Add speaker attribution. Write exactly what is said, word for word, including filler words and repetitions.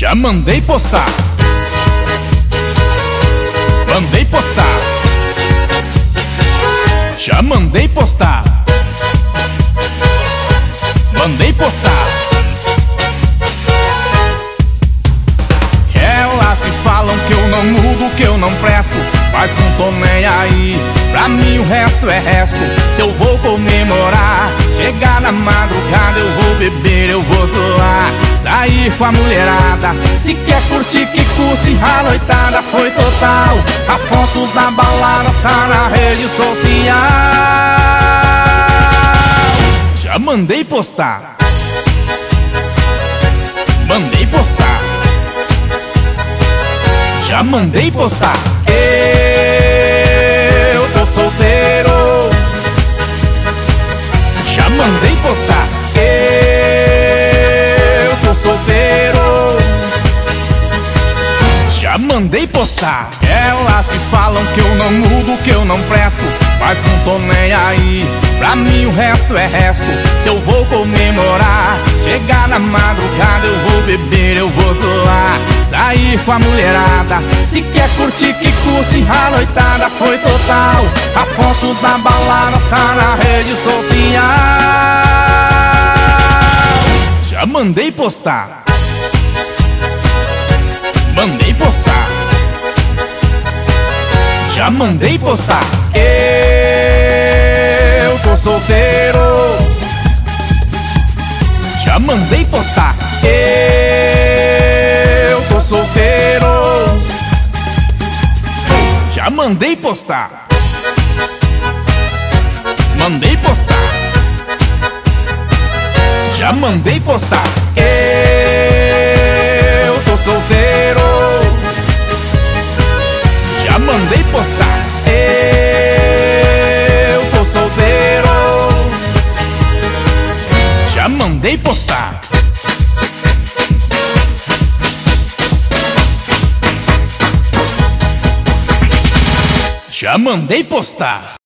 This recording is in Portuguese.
Speaker 1: Já mandei postar. Mandei postar. Já mandei postar. Mandei postar. Elas que falam que eu não mudo, que eu não presto, mas não tô nem aí. Pra mim o resto é resto. Eu vou comemorar. Chegar na madrugada, eu vou beber, eu vou zoar, sair com a mulherada. Se quer curtir, que curte. A noitada foi total. A foto da balada tá na rede social. Já mandei postar. Mandei postar. Já mandei postar. Eu tô solteiro. Já mandei postar. Eu tô solteiro. Já mandei postar. Elas que falam que eu não mudo, que eu não presto, mas não tô nem aí. Pra mim o resto é resto. Eu vou comemorar. Chegar na madrugada, eu vou beber, eu vou zoar, sair com a mulherada. Se quer curtir, que curte. A noitada foi total. A foto da balada tá na rede social. Já mandei postar. Mandei postar. Já mandei postar. Eu tô solteiro. Já mandei postar. Eu tô solteiro. Já mandei postar. Mandei postar. Já mandei postar. Eu tô solteiro. Já mandei postar. Eu tô solteiro. Já mandei postar. Já mandei postar.